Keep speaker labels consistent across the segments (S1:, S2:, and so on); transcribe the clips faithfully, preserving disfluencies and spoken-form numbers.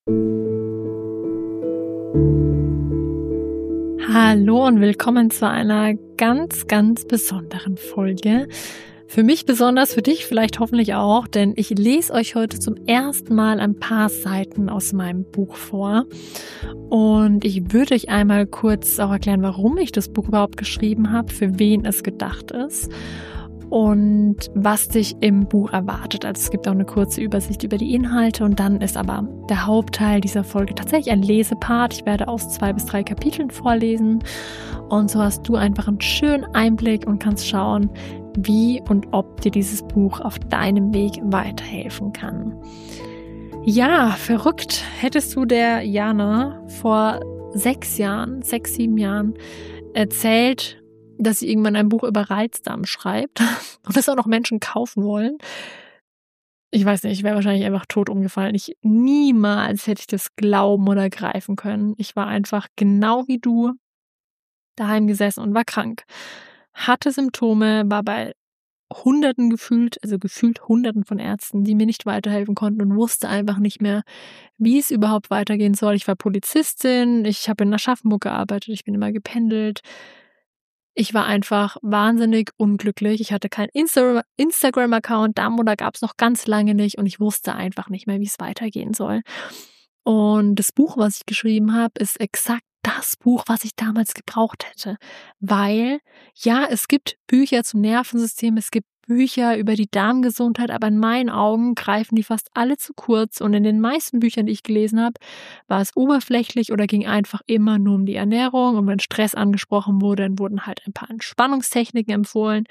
S1: Hallo und willkommen zu einer ganz, ganz besonderen Folge. Für mich besonders, für dich vielleicht hoffentlich auch, denn ich lese euch heute zum ersten Mal ein paar Seiten aus meinem Buch vor. Und ich würde euch einmal kurz auch erklären, warum ich das Buch überhaupt geschrieben habe, für wen es gedacht ist und was dich im Buch erwartet. Also es gibt auch eine kurze Übersicht über die Inhalte und dann ist aber der Hauptteil dieser Folge tatsächlich ein Lesepart. Ich werde aus zwei bis drei Kapiteln vorlesen und so hast du einfach einen schönen Einblick und kannst schauen, wie und ob dir dieses Buch auf deinem Weg weiterhelfen kann. Ja, verrückt. Hättest du der Jana vor sechs Jahren, sechs, sieben Jahren erzählt, dass sie irgendwann ein Buch über Reizdarm schreibt und es auch noch Menschen kaufen wollen. Ich weiß nicht, ich wäre wahrscheinlich einfach tot umgefallen. Ich niemals hätte ich das glauben oder greifen können. Ich war einfach genau wie du daheim gesessen und war krank. Hatte Symptome, war bei Hunderten gefühlt, also gefühlt Hunderten von Ärzten, die mir nicht weiterhelfen konnten und wusste einfach nicht mehr, wie es überhaupt weitergehen soll. Ich war Polizistin, ich habe in Aschaffenburg gearbeitet, ich bin immer gependelt. Ich war einfach wahnsinnig unglücklich. Ich hatte keinen Insta- Instagram-Account, Darmmoder gab es noch ganz lange nicht und ich wusste einfach nicht mehr, wie es weitergehen soll. Und das Buch, was ich geschrieben habe, ist exakt das Buch, was ich damals gebraucht hätte. Weil, ja, es gibt Bücher zum Nervensystem, es gibt Bücher über die Darmgesundheit, aber in meinen Augen greifen die fast alle zu kurz. Und in den meisten Büchern, die ich gelesen habe, war es oberflächlich oder ging einfach immer nur um die Ernährung. Und wenn Stress angesprochen wurde, dann wurden halt ein paar Entspannungstechniken empfohlen.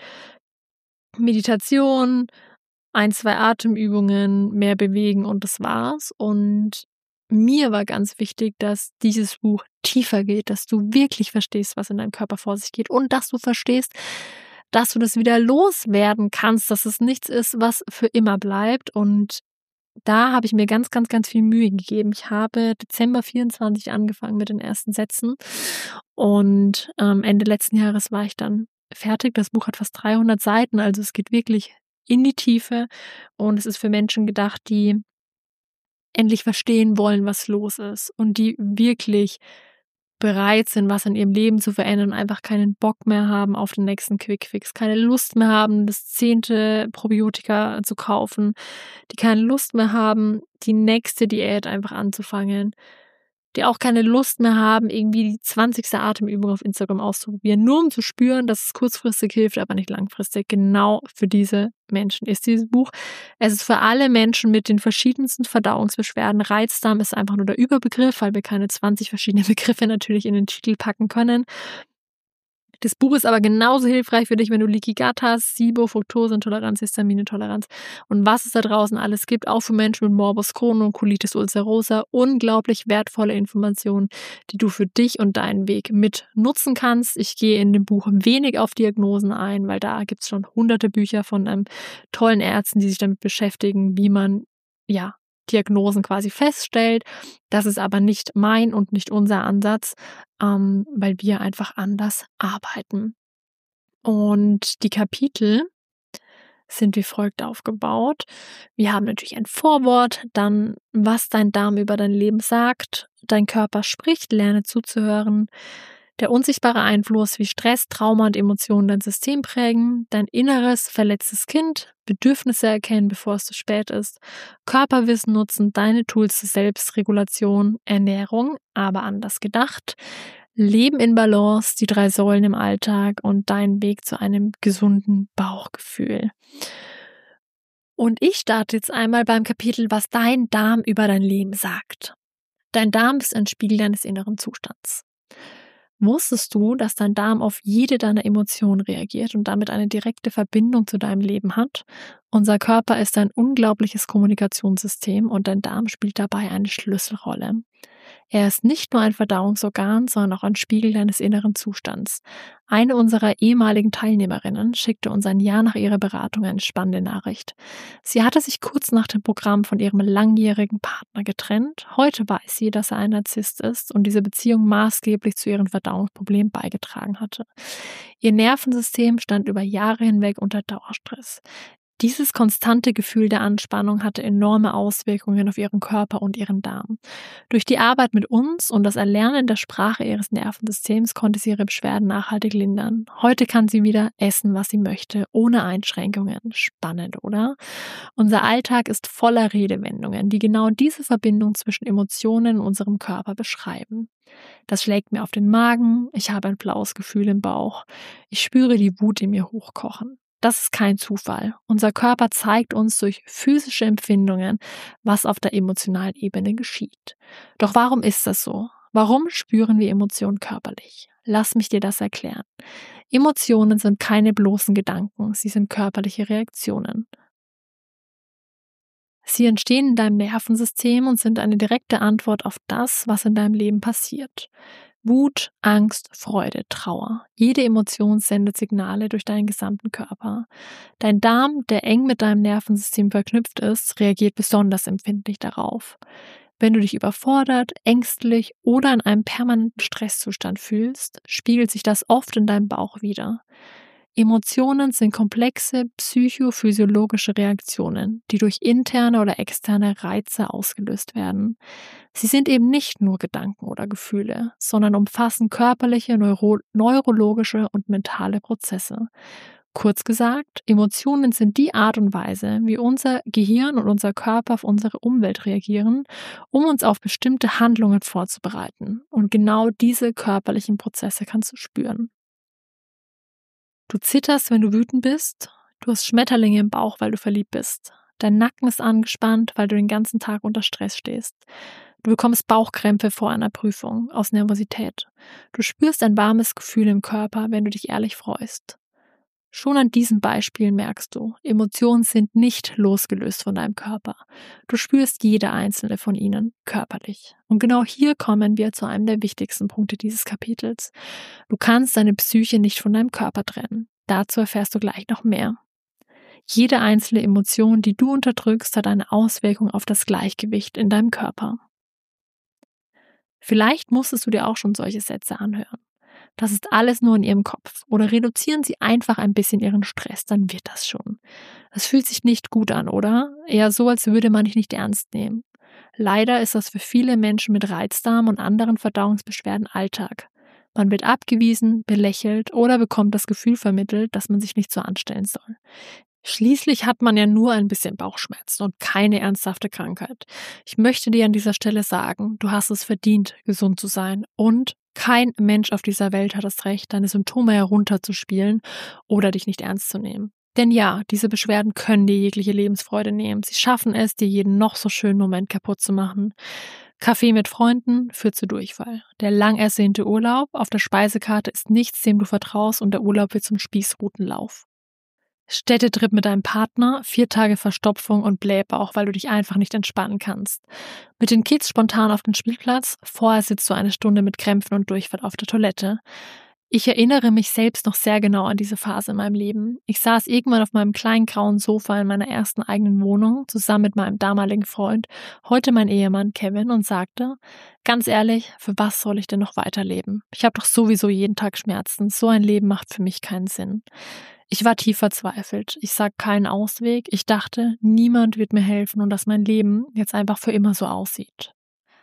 S1: Meditation, ein, zwei Atemübungen, mehr bewegen und das war's. Und mir war ganz wichtig, dass dieses Buch tiefer geht, dass du wirklich verstehst, was in deinem Körper vor sich geht und dass du verstehst, dass du das wieder loswerden kannst, dass es nichts ist, was für immer bleibt. Und da habe ich mir ganz, ganz, ganz viel Mühe gegeben. Ich habe Dezember vierundzwanzig angefangen mit den ersten Sätzen und ähm, Ende letzten Jahres war ich dann fertig. Das Buch hat fast dreihundert Seiten, also es geht wirklich in die Tiefe und es ist für Menschen gedacht, die endlich verstehen wollen, was los ist und die wirklich bereit sind, was in ihrem Leben zu verändern und einfach keinen Bock mehr haben auf den nächsten Quickfix, keine Lust mehr haben, das zehnte Probiotika zu kaufen, die keine Lust mehr haben, die nächste Diät einfach anzufangen, die auch keine Lust mehr haben, irgendwie die zwanzigste Atemübung auf Instagram auszuprobieren, nur um zu spüren, dass es kurzfristig hilft, aber nicht langfristig. Genau für diese Menschen ist dieses Buch. Es ist für alle Menschen mit den verschiedensten Verdauungsbeschwerden. Reizdarm ist einfach nur der Überbegriff, weil wir keine zwanzig verschiedene Begriffe natürlich in den Titel packen können. Das Buch ist aber genauso hilfreich für dich, wenn du Leaky Gut hast, SIBO, Fructoseintoleranz, Histaminintoleranz und was es da draußen alles gibt, auch für Menschen mit Morbus Crohn und Colitis ulcerosa. Unglaublich wertvolle Informationen, die du für dich und deinen Weg mit nutzen kannst. Ich gehe in dem Buch wenig auf Diagnosen ein, weil da gibt es schon hunderte Bücher von ähm, tollen Ärzten, die sich damit beschäftigen, wie man, ja, Diagnosen quasi feststellt. Das ist aber nicht mein und nicht unser Ansatz, ähm, weil wir einfach anders arbeiten. Und die Kapitel sind wie folgt aufgebaut. Wir haben natürlich ein Vorwort, dann was dein Darm über dein Leben sagt, dein Körper spricht, lerne zuzuhören, der unsichtbare Einfluss, wie Stress, Trauma und Emotionen dein System prägen, dein inneres, verletztes Kind, Bedürfnisse erkennen, bevor es zu spät ist, Körperwissen nutzen, deine Tools zur Selbstregulation, Ernährung, aber anders gedacht, Leben in Balance, die drei Säulen im Alltag und dein Weg zu einem gesunden Bauchgefühl. Und ich starte jetzt einmal beim Kapitel, was dein Darm über dein Leben sagt. Dein Darm ist ein Spiegel deines inneren Zustands. Wusstest du, dass dein Darm auf jede deiner Emotionen reagiert und damit eine direkte Verbindung zu deinem Leben hat? Unser Körper ist ein unglaubliches Kommunikationssystem und dein Darm spielt dabei eine Schlüsselrolle. Er ist nicht nur ein Verdauungsorgan, sondern auch ein Spiegel deines inneren Zustands. Eine unserer ehemaligen Teilnehmerinnen schickte uns ein Jahr nach ihrer Beratung eine spannende Nachricht. Sie hatte sich kurz nach dem Programm von ihrem langjährigen Partner getrennt. Heute weiß sie, dass er ein Narzisst ist und diese Beziehung maßgeblich zu ihren Verdauungsproblemen beigetragen hatte. Ihr Nervensystem stand über Jahre hinweg unter Dauerstress. Dieses konstante Gefühl der Anspannung hatte enorme Auswirkungen auf ihren Körper und ihren Darm. Durch die Arbeit mit uns und das Erlernen der Sprache ihres Nervensystems konnte sie ihre Beschwerden nachhaltig lindern. Heute kann sie wieder essen, was sie möchte, ohne Einschränkungen. Spannend, oder? Unser Alltag ist voller Redewendungen, die genau diese Verbindung zwischen Emotionen und unserem Körper beschreiben. Das schlägt mir auf den Magen, ich habe ein blaues Gefühl im Bauch, ich spüre die Wut in mir hochkochen. Das ist kein Zufall. Unser Körper zeigt uns durch physische Empfindungen, was auf der emotionalen Ebene geschieht. Doch warum ist das so? Warum spüren wir Emotionen körperlich? Lass mich dir das erklären. Emotionen sind keine bloßen Gedanken, sie sind körperliche Reaktionen. Sie entstehen in deinem Nervensystem und sind eine direkte Antwort auf das, was in deinem Leben passiert. Wut, Angst, Freude, Trauer. Jede Emotion sendet Signale durch deinen gesamten Körper. Dein Darm, der eng mit deinem Nervensystem verknüpft ist, reagiert besonders empfindlich darauf. Wenn du dich überfordert, ängstlich oder in einem permanenten Stresszustand fühlst, spiegelt sich das oft in deinem Bauch wider. Emotionen sind komplexe psychophysiologische Reaktionen, die durch interne oder externe Reize ausgelöst werden. Sie sind eben nicht nur Gedanken oder Gefühle, sondern umfassen körperliche, neuro- neurologische und mentale Prozesse. Kurz gesagt, Emotionen sind die Art und Weise, wie unser Gehirn und unser Körper auf unsere Umwelt reagieren, um uns auf bestimmte Handlungen vorzubereiten. Und genau diese körperlichen Prozesse kannst du spüren. Du zitterst, wenn du wütend bist. Du hast Schmetterlinge im Bauch, weil du verliebt bist. Dein Nacken ist angespannt, weil du den ganzen Tag unter Stress stehst. Du bekommst Bauchkrämpfe vor einer Prüfung aus Nervosität. Du spürst ein warmes Gefühl im Körper, wenn du dich ehrlich freust. Schon an diesen Beispielen merkst du, Emotionen sind nicht losgelöst von deinem Körper. Du spürst jede einzelne von ihnen körperlich. Und genau hier kommen wir zu einem der wichtigsten Punkte dieses Kapitels. Du kannst deine Psyche nicht von deinem Körper trennen. Dazu erfährst du gleich noch mehr. Jede einzelne Emotion, die du unterdrückst, hat eine Auswirkung auf das Gleichgewicht in deinem Körper. Vielleicht musstest du dir auch schon solche Sätze anhören. Das ist alles nur in ihrem Kopf. Oder reduzieren Sie einfach ein bisschen Ihren Stress, dann wird das schon. Das fühlt sich nicht gut an, oder? Eher so, als würde man dich nicht ernst nehmen. Leider ist das für viele Menschen mit Reizdarm und anderen Verdauungsbeschwerden Alltag. Man wird abgewiesen, belächelt oder bekommt das Gefühl vermittelt, dass man sich nicht so anstellen soll. Schließlich hat man ja nur ein bisschen Bauchschmerzen und keine ernsthafte Krankheit. Ich möchte dir an dieser Stelle sagen, du hast es verdient, gesund zu sein, und kein Mensch auf dieser Welt hat das Recht, deine Symptome herunterzuspielen oder dich nicht ernst zu nehmen. Denn ja, diese Beschwerden können dir jegliche Lebensfreude nehmen. Sie schaffen es, dir jeden noch so schönen Moment kaputt zu machen. Kaffee mit Freunden führt zu Durchfall. Der lang ersehnte Urlaub auf der Speisekarte ist nichts, dem du vertraust, und der Urlaub wird zum Spießrutenlauf. Städtetrip mit deinem Partner, vier Tage Verstopfung und Blähbauch, weil du dich einfach nicht entspannen kannst. Mit den Kids spontan auf den Spielplatz, vorher sitzt du eine Stunde mit Krämpfen und Durchfall auf der Toilette. Ich erinnere mich selbst noch sehr genau an diese Phase in meinem Leben. Ich saß irgendwann auf meinem kleinen grauen Sofa in meiner ersten eigenen Wohnung, zusammen mit meinem damaligen Freund, heute mein Ehemann Kevin, und sagte, ganz ehrlich, für was soll ich denn noch weiterleben? Ich habe doch sowieso jeden Tag Schmerzen. So ein Leben macht für mich keinen Sinn. Ich war tief verzweifelt. Ich sah keinen Ausweg. Ich dachte, niemand wird mir helfen und dass mein Leben jetzt einfach für immer so aussieht.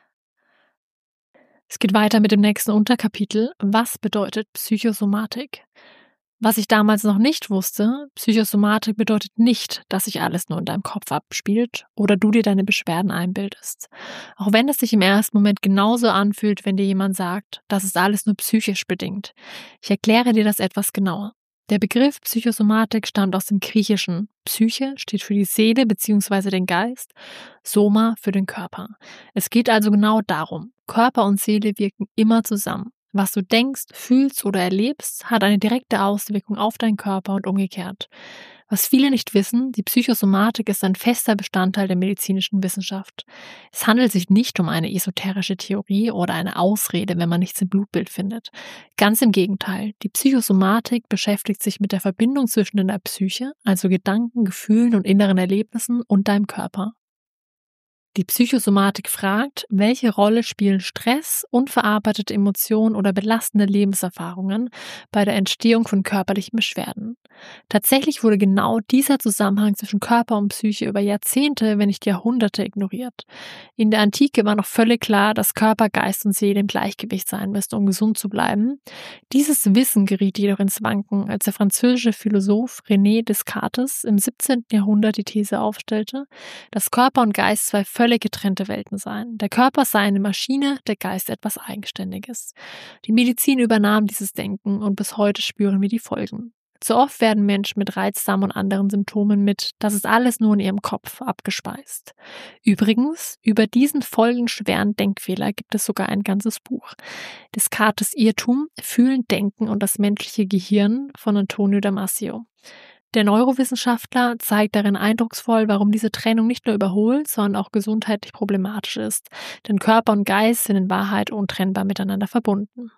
S1: Es geht weiter mit dem nächsten Unterkapitel. Was bedeutet Psychosomatik? Was ich damals noch nicht wusste, Psychosomatik bedeutet nicht, dass sich alles nur in deinem Kopf abspielt oder du dir deine Beschwerden einbildest. Auch wenn es sich im ersten Moment genauso anfühlt, wenn dir jemand sagt, das ist alles nur psychisch bedingt. Ich erkläre dir das etwas genauer. Der Begriff Psychosomatik stammt aus dem Griechischen. Psyche steht für die Seele bzw. den Geist, Soma für den Körper. Es geht also genau darum, Körper und Seele wirken immer zusammen. Was du denkst, fühlst oder erlebst, hat eine direkte Auswirkung auf deinen Körper und umgekehrt. Was viele nicht wissen, die Psychosomatik ist ein fester Bestandteil der medizinischen Wissenschaft. Es handelt sich nicht um eine esoterische Theorie oder eine Ausrede, wenn man nichts im Blutbild findet. Ganz im Gegenteil, die Psychosomatik beschäftigt sich mit der Verbindung zwischen deiner Psyche, also Gedanken, Gefühlen und inneren Erlebnissen, und deinem Körper. Die Psychosomatik fragt, welche Rolle spielen Stress, unverarbeitete Emotionen oder belastende Lebenserfahrungen bei der Entstehung von körperlichen Beschwerden. Tatsächlich wurde genau dieser Zusammenhang zwischen Körper und Psyche über Jahrzehnte, wenn nicht Jahrhunderte ignoriert. In der Antike war noch völlig klar, dass Körper, Geist und Seele im Gleichgewicht sein müssen, um gesund zu bleiben. Dieses Wissen geriet jedoch ins Wanken, als der französische Philosoph René Descartes im siebzehnten Jahrhundert die These aufstellte, dass Körper und Geist zwei völlig getrennte Welten seien. Der Körper sei eine Maschine, der Geist etwas Eigenständiges. Die Medizin übernahm dieses Denken und bis heute spüren wir die Folgen. Zu oft werden Menschen mit Reizdarm und anderen Symptomen mit, das ist alles nur in ihrem Kopf, abgespeist. Übrigens, über diesen folgenschweren Denkfehler gibt es sogar ein ganzes Buch. Descartes' Irrtum, Fühlen, Denken und das menschliche Gehirn von Antonio Damasio. Der Neurowissenschaftler zeigt darin eindrucksvoll, warum diese Trennung nicht nur überholt, sondern auch gesundheitlich problematisch ist. Denn Körper und Geist sind in Wahrheit untrennbar miteinander verbunden.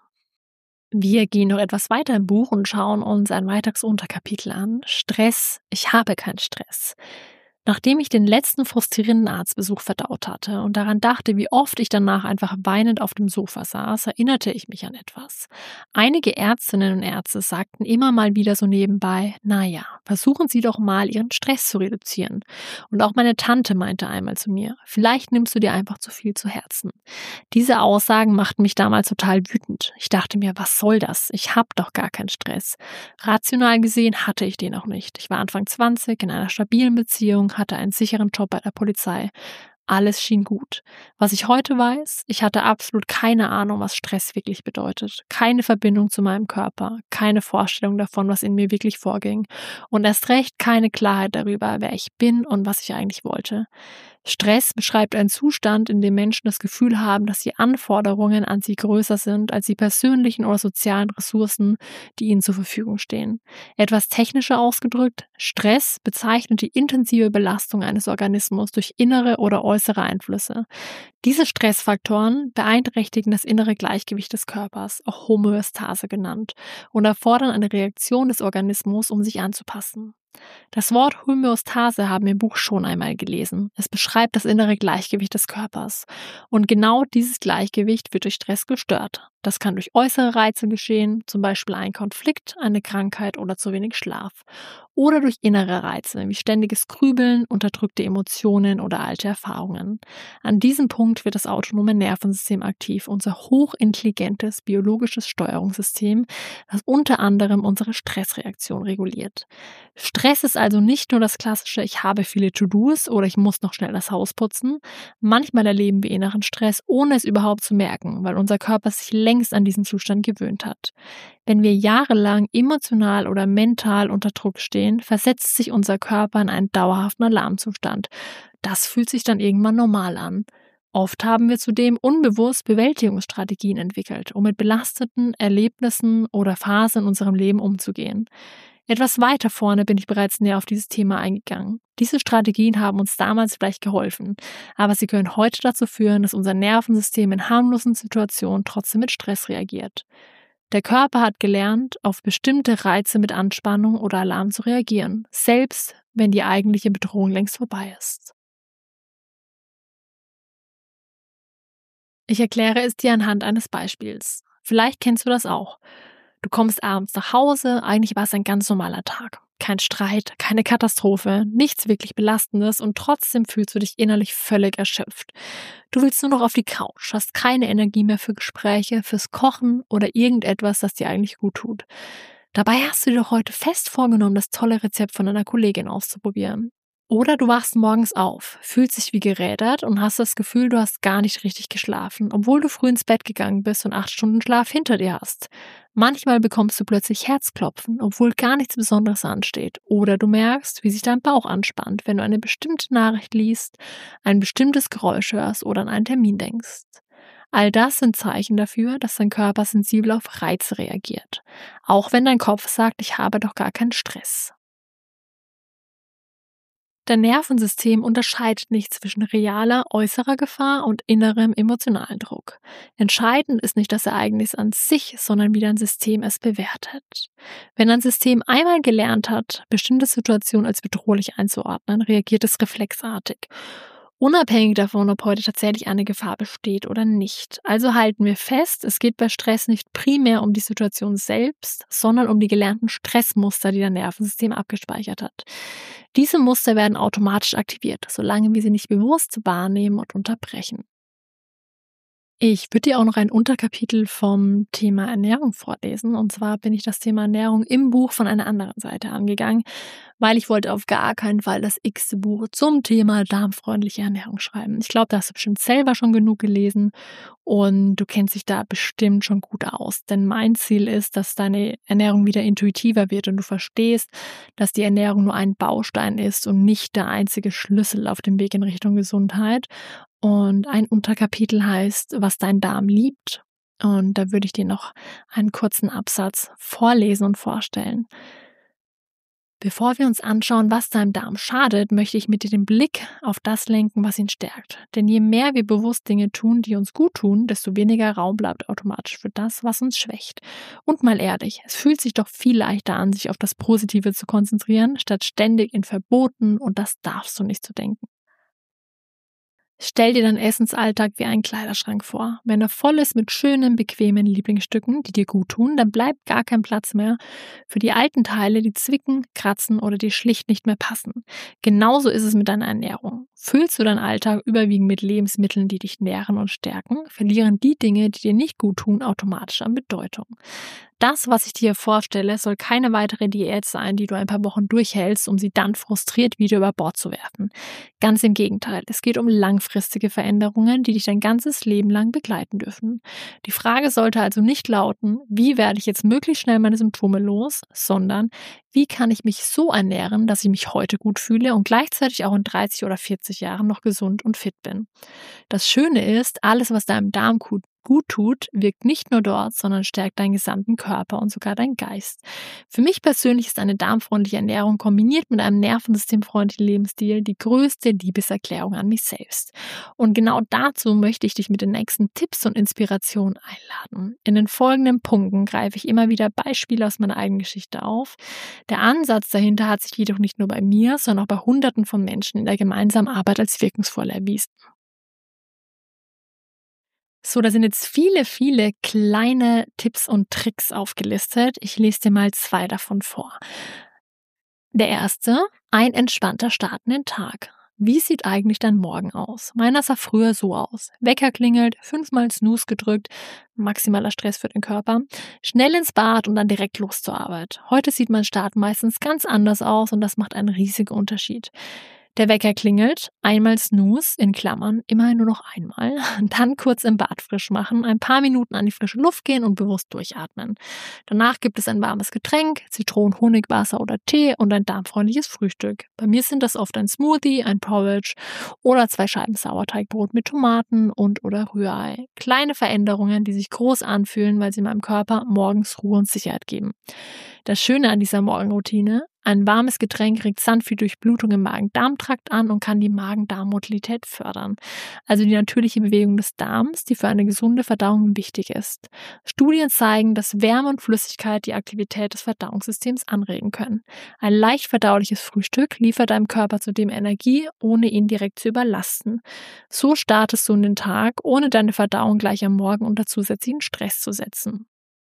S1: Wir gehen noch etwas weiter im Buch und schauen uns ein weiteres Unterkapitel an. Stress. Ich habe keinen Stress. Nachdem ich den letzten frustrierenden Arztbesuch verdaut hatte und daran dachte, wie oft ich danach einfach weinend auf dem Sofa saß, erinnerte ich mich an etwas. Einige Ärztinnen und Ärzte sagten immer mal wieder so nebenbei, naja, versuchen Sie doch mal, Ihren Stress zu reduzieren. Und auch meine Tante meinte einmal zu mir, vielleicht nimmst du dir einfach zu viel zu Herzen. Diese Aussagen machten mich damals total wütend. Ich dachte mir, was soll das? Ich habe doch gar keinen Stress. Rational gesehen hatte ich den auch nicht. Ich war Anfang zwanzig, in einer stabilen Beziehung, hatte einen sicheren Job bei der Polizei. Alles schien gut. Was ich heute weiß, ich hatte absolut keine Ahnung, was Stress wirklich bedeutet. Keine Verbindung zu meinem Körper, keine Vorstellung davon, was in mir wirklich vorging. Und erst recht keine Klarheit darüber, wer ich bin und was ich eigentlich wollte. Stress beschreibt einen Zustand, in dem Menschen das Gefühl haben, dass die Anforderungen an sie größer sind als die persönlichen oder sozialen Ressourcen, die ihnen zur Verfügung stehen. Etwas technischer ausgedrückt, Stress bezeichnet die intensive Belastung eines Organismus durch innere oder äußere Einflüsse. Diese Stressfaktoren beeinträchtigen das innere Gleichgewicht des Körpers, auch Homöostase genannt, und erfordern eine Reaktion des Organismus, um sich anzupassen. Das Wort Homöostase haben wir im Buch schon einmal gelesen. Es beschreibt das innere Gleichgewicht des Körpers. Und genau dieses Gleichgewicht wird durch Stress gestört. Das kann durch äußere Reize geschehen, zum Beispiel ein Konflikt, eine Krankheit oder zu wenig Schlaf. Oder durch innere Reize, wie ständiges Grübeln, unterdrückte Emotionen oder alte Erfahrungen. An diesem Punkt wird das autonome Nervensystem aktiv, unser hochintelligentes biologisches Steuerungssystem, das unter anderem unsere Stressreaktion reguliert. Stress ist also nicht nur das klassische, ich habe viele To-Dos oder ich muss noch schnell das Haus putzen. Manchmal erleben wir inneren Stress, ohne es überhaupt zu merken, weil unser Körper sich längst an diesen Zustand gewöhnt hat. Wenn wir jahrelang emotional oder mental unter Druck stehen, versetzt sich unser Körper in einen dauerhaften Alarmzustand. Das fühlt sich dann irgendwann normal an. Oft haben wir zudem unbewusst Bewältigungsstrategien entwickelt, um mit belasteten Erlebnissen oder Phasen in unserem Leben umzugehen. Etwas weiter vorne bin ich bereits näher auf dieses Thema eingegangen. Diese Strategien haben uns damals vielleicht geholfen, aber sie können heute dazu führen, dass unser Nervensystem in harmlosen Situationen trotzdem mit Stress reagiert. Der Körper hat gelernt, auf bestimmte Reize mit Anspannung oder Alarm zu reagieren, selbst wenn die eigentliche Bedrohung längst vorbei ist. Ich erkläre es dir anhand eines Beispiels. Vielleicht kennst du das auch. Du kommst abends nach Hause, eigentlich war es ein ganz normaler Tag. Kein Streit, keine Katastrophe, nichts wirklich Belastendes und trotzdem fühlst du dich innerlich völlig erschöpft. Du willst nur noch auf die Couch, hast keine Energie mehr für Gespräche, fürs Kochen oder irgendetwas, das dir eigentlich gut tut. Dabei hast du dir doch heute fest vorgenommen, das tolle Rezept von einer Kollegin auszuprobieren. Oder du wachst morgens auf, fühlst dich wie gerädert und hast das Gefühl, du hast gar nicht richtig geschlafen, obwohl du früh ins Bett gegangen bist und acht Stunden Schlaf hinter dir hast. Manchmal bekommst du plötzlich Herzklopfen, obwohl gar nichts Besonderes ansteht. Oder du merkst, wie sich dein Bauch anspannt, wenn du eine bestimmte Nachricht liest, ein bestimmtes Geräusch hörst oder an einen Termin denkst. All das sind Zeichen dafür, dass dein Körper sensibel auf Reize reagiert. Auch wenn dein Kopf sagt, ich habe doch gar keinen Stress. Dein Nervensystem unterscheidet nicht zwischen realer, äußerer Gefahr und innerem emotionalen Druck. Entscheidend ist nicht das Ereignis an sich, sondern wie dein System es bewertet. Wenn dein System einmal gelernt hat, bestimmte Situationen als bedrohlich einzuordnen, reagiert es reflexartig. unabhängig davon, ob heute tatsächlich eine Gefahr besteht oder nicht. Also halten wir fest, es geht bei Stress nicht primär um die Situation selbst, sondern um die gelernten Stressmuster, die dein Nervensystem abgespeichert hat. Diese Muster werden automatisch aktiviert, solange wir sie nicht bewusst wahrnehmen und unterbrechen. Ich würde dir auch noch ein Unterkapitel vom Thema Ernährung vorlesen. Und zwar bin ich das Thema Ernährung im Buch von einer anderen Seite angegangen, weil ich wollte auf gar keinen Fall das x-te Buch zum Thema darmfreundliche Ernährung schreiben. Ich glaube, da hast du bestimmt selber schon genug gelesen und du kennst dich da bestimmt schon gut aus. Denn mein Ziel ist, dass deine Ernährung wieder intuitiver wird und du verstehst, dass die Ernährung nur ein Baustein ist und nicht der einzige Schlüssel auf dem Weg in Richtung Gesundheit. Und ein Unterkapitel heißt, was dein Darm liebt. Und da würde ich dir noch einen kurzen Absatz vorlesen und vorstellen. Bevor wir uns anschauen, was deinem Darm schadet, möchte ich mit dir den Blick auf das lenken, was ihn stärkt. Denn je mehr wir bewusst Dinge tun, die uns gut tun, desto weniger Raum bleibt automatisch für das, was uns schwächt. Und mal ehrlich, es fühlt sich doch viel leichter an, sich auf das Positive zu konzentrieren, statt ständig in Verboten und das darfst du nicht zu denken. Stell dir deinen Essensalltag wie einen Kleiderschrank vor. Wenn er voll ist mit schönen, bequemen Lieblingsstücken, die dir gut tun, dann bleibt gar kein Platz mehr für die alten Teile, die zwicken, kratzen oder dir schlicht nicht mehr passen. Genauso ist es mit deiner Ernährung. Füllst du deinen Alltag überwiegend mit Lebensmitteln, die dich nähren und stärken, verlieren die Dinge, die dir nicht gut tun, automatisch an Bedeutung. Das, was ich dir vorstelle, soll keine weitere Diät sein, die du ein paar Wochen durchhältst, um sie dann frustriert wieder über Bord zu werfen. Ganz im Gegenteil, es geht um langfristige Veränderungen, die dich dein ganzes Leben lang begleiten dürfen. Die Frage sollte also nicht lauten, wie werde ich jetzt möglichst schnell meine Symptome los, sondern wie kann ich mich so ernähren, dass ich mich heute gut fühle und gleichzeitig auch in dreißig oder vierzig Jahren noch gesund und fit bin. Das Schöne ist, alles, was deinem Darm gut gut tut, wirkt nicht nur dort, sondern stärkt deinen gesamten Körper und sogar deinen Geist. Für mich persönlich ist eine darmfreundliche Ernährung kombiniert mit einem nervensystemfreundlichen Lebensstil die größte Liebeserklärung an mich selbst. Und genau dazu möchte ich dich mit den nächsten Tipps und Inspirationen einladen. In den folgenden Punkten greife ich immer wieder Beispiele aus meiner eigenen Geschichte auf. Der Ansatz dahinter hat sich jedoch nicht nur bei mir, sondern auch bei Hunderten von Menschen in der gemeinsamen Arbeit als wirkungsvoll erwiesen. So, da sind jetzt viele, viele kleine Tipps und Tricks aufgelistet. Ich lese dir mal zwei davon vor. Der erste, ein entspannter Start in den Tag. Wie sieht eigentlich dein Morgen aus? Meiner sah früher so aus. Wecker klingelt, fünfmal Snooze gedrückt, maximaler Stress für den Körper, schnell ins Bad und dann direkt los zur Arbeit. Heute sieht mein Start meistens ganz anders aus und das macht einen riesigen Unterschied. Der Wecker klingelt, einmal Snooze, in Klammern, immerhin nur noch einmal, dann kurz im Bad frisch machen, ein paar Minuten an die frische Luft gehen und bewusst durchatmen. Danach gibt es ein warmes Getränk, Zitronen, Honigwasser oder Tee und ein darmfreundliches Frühstück. Bei mir sind das oft ein Smoothie, ein Porridge oder zwei Scheiben Sauerteigbrot mit Tomaten und oder Rührei. Kleine Veränderungen, die sich groß anfühlen, weil sie meinem Körper morgens Ruhe und Sicherheit geben. Das Schöne an dieser Morgenroutine: ein warmes Getränk regt sanft die Durchblutung im Magen-Darm-Trakt an und kann die Magen-Darm-Motilität fördern. Also die natürliche Bewegung des Darms, die für eine gesunde Verdauung wichtig ist. Studien zeigen, dass Wärme und Flüssigkeit die Aktivität des Verdauungssystems anregen können. Ein leicht verdauliches Frühstück liefert deinem Körper zudem Energie, ohne ihn direkt zu überlasten. So startest du in den Tag, ohne deine Verdauung gleich am Morgen unter zusätzlichen Stress zu setzen.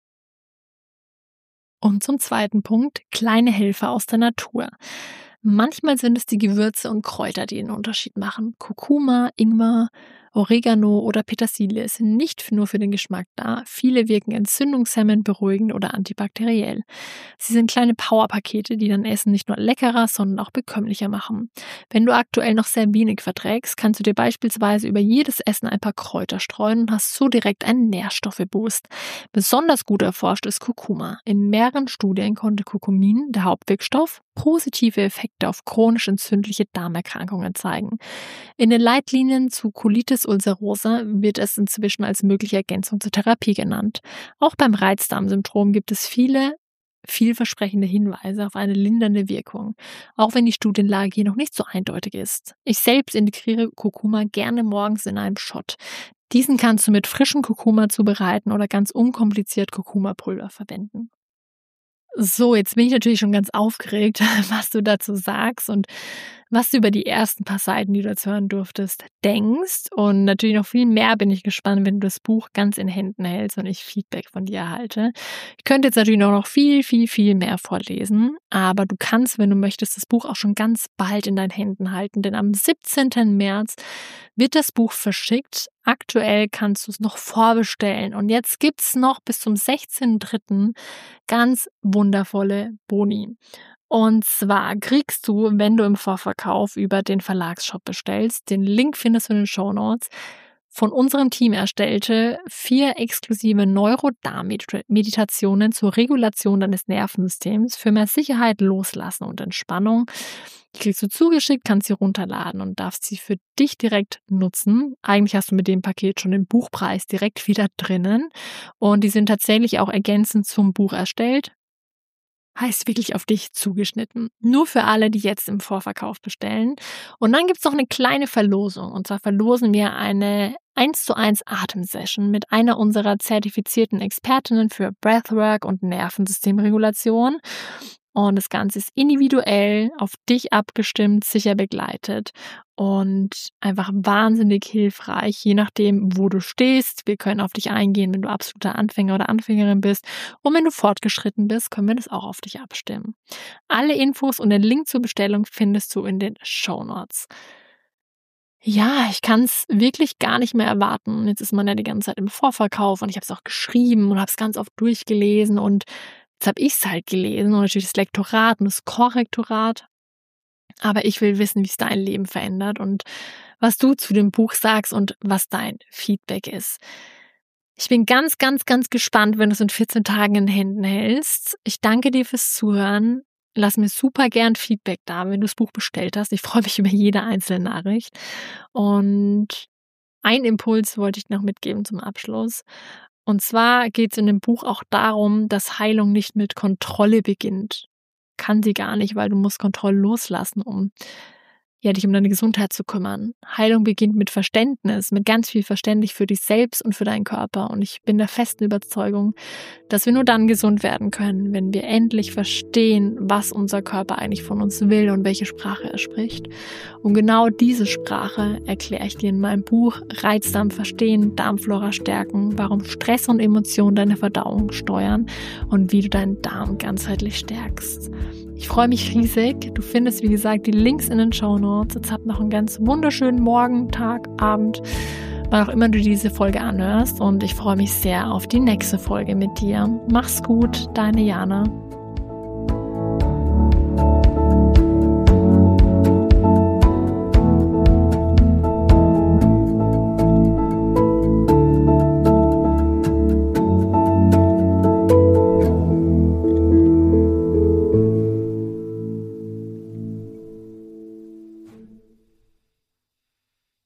S1: Und zum zweiten Punkt, kleine Helfer aus der Natur. Manchmal sind es die Gewürze und Kräuter, die den Unterschied machen. Kurkuma, Ingwer, Oregano oder Petersilie sind nicht nur für den Geschmack da. Viele wirken entzündungshemmend, beruhigend oder antibakteriell. Sie sind kleine Powerpakete, die dein Essen nicht nur leckerer, sondern auch bekömmlicher machen. Wenn du aktuell noch sehr wenig verträgst, kannst du dir beispielsweise über jedes Essen ein paar Kräuter streuen und hast so direkt einen Nährstoffeboost. Besonders gut erforscht ist Kurkuma. In mehreren Studien konnte Kurkumin, der Hauptwirkstoff, positive Effekte auf chronisch entzündliche Darmerkrankungen zeigen. In den Leitlinien zu Colitis ulcerosa wird es inzwischen als mögliche Ergänzung zur Therapie genannt. Auch beim Reizdarmsyndrom gibt es viele vielversprechende Hinweise auf eine lindernde Wirkung, auch wenn die Studienlage hier noch nicht so eindeutig ist. Ich selbst integriere Kurkuma gerne morgens in einem Shot. Diesen kannst du mit frischem Kurkuma zubereiten oder ganz unkompliziert Kurkumapulver verwenden. So, jetzt bin ich natürlich schon ganz aufgeregt, was du dazu sagst und was du über die ersten paar Seiten, die du jetzt hören durftest, denkst. Und natürlich noch viel mehr bin ich gespannt, wenn du das Buch ganz in Händen hältst und ich Feedback von dir erhalte. Ich könnte jetzt natürlich noch viel, viel, viel mehr vorlesen, aber du kannst, wenn du möchtest, das Buch auch schon ganz bald in deinen Händen halten, denn am siebzehnten März wird das Buch verschickt. Aktuell kannst du es noch vorbestellen und jetzt gibt's noch bis zum sechzehnten dritten ganz wundervolle Boni. Und zwar kriegst du, wenn du im Vorverkauf über den Verlagsshop bestellst, den Link findest du in den Shownotes, von unserem Team erstellte vier exklusive Neurodarm-Meditationen zur Regulation deines Nervensystems für mehr Sicherheit, Loslassen und Entspannung. Die kriegst du zugeschickt, kannst sie runterladen und darfst sie für dich direkt nutzen. Eigentlich hast du mit dem Paket schon den Buchpreis direkt wieder drinnen und die sind tatsächlich auch ergänzend zum Buch erstellt. Heißt wirklich auf dich zugeschnitten. Nur für alle, die jetzt im Vorverkauf bestellen. Und dann gibt's noch eine kleine Verlosung. Und zwar verlosen wir eine eins zu eins Atemsession mit einer unserer zertifizierten Expertinnen für Breathwork und Nervensystemregulation. Und das Ganze ist individuell, auf dich abgestimmt, sicher begleitet und einfach wahnsinnig hilfreich, je nachdem, wo du stehst. Wir können auf dich eingehen, wenn du absoluter Anfänger oder Anfängerin bist. Und wenn du fortgeschritten bist, können wir das auch auf dich abstimmen. Alle Infos und den Link zur Bestellung findest du in den Shownotes. Ja, ich kann es wirklich gar nicht mehr erwarten. Jetzt ist man ja die ganze Zeit im Vorverkauf und ich habe es auch geschrieben und habe es ganz oft durchgelesen und jetzt habe ich es halt gelesen und natürlich das Lektorat und das Korrektorat. Aber ich will wissen, wie es dein Leben verändert und was du zu dem Buch sagst und was dein Feedback ist. Ich bin ganz, ganz, ganz gespannt, wenn du es in vierzehn Tagen in den Händen hältst. Ich danke dir fürs Zuhören. Lass mir super gern Feedback da, wenn du das Buch bestellt hast. Ich freue mich über jede einzelne Nachricht. Und einen Impuls wollte ich noch mitgeben zum Abschluss. Und zwar geht es in dem Buch auch darum, dass Heilung nicht mit Kontrolle beginnt. Kann sie gar nicht, weil du musst Kontrolle loslassen, um ja, dich um deine Gesundheit zu kümmern. Heilung beginnt mit Verständnis, mit ganz viel Verständnis für dich selbst und für deinen Körper. Und ich bin der festen Überzeugung, dass wir nur dann gesund werden können, wenn wir endlich verstehen, was unser Körper eigentlich von uns will und welche Sprache er spricht. Und genau diese Sprache erkläre ich dir in meinem Buch Reizdarm verstehen, Darmflora stärken, warum Stress und Emotionen deine Verdauung steuern und wie du deinen Darm ganzheitlich stärkst. Ich freue mich riesig. Du findest, wie gesagt, die Links in den Shownotes. Jetzt habt noch einen ganz wunderschönen Morgen, Tag, Abend, wann auch immer du diese Folge anhörst. Und ich freue mich sehr auf die nächste Folge mit dir. Mach's gut, deine Jana.